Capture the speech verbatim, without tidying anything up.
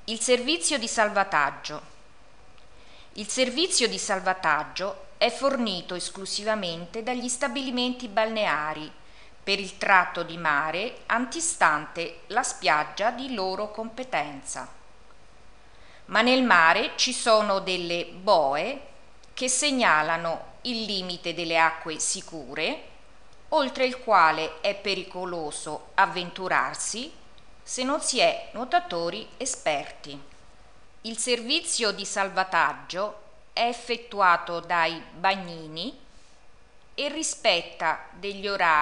Il servizio di salvataggio. Il servizio di salvataggio è fornito esclusivamente dagli stabilimenti balneari per il tratto di mare antistante la spiaggia di loro competenza. Ma nel mare ci sono delle boe che segnalano il limite delle acque sicure, oltre il quale è pericoloso avventurarsi se non si è nuotatori esperti. Il servizio di salvataggio è effettuato dai bagnini e rispetta degli orari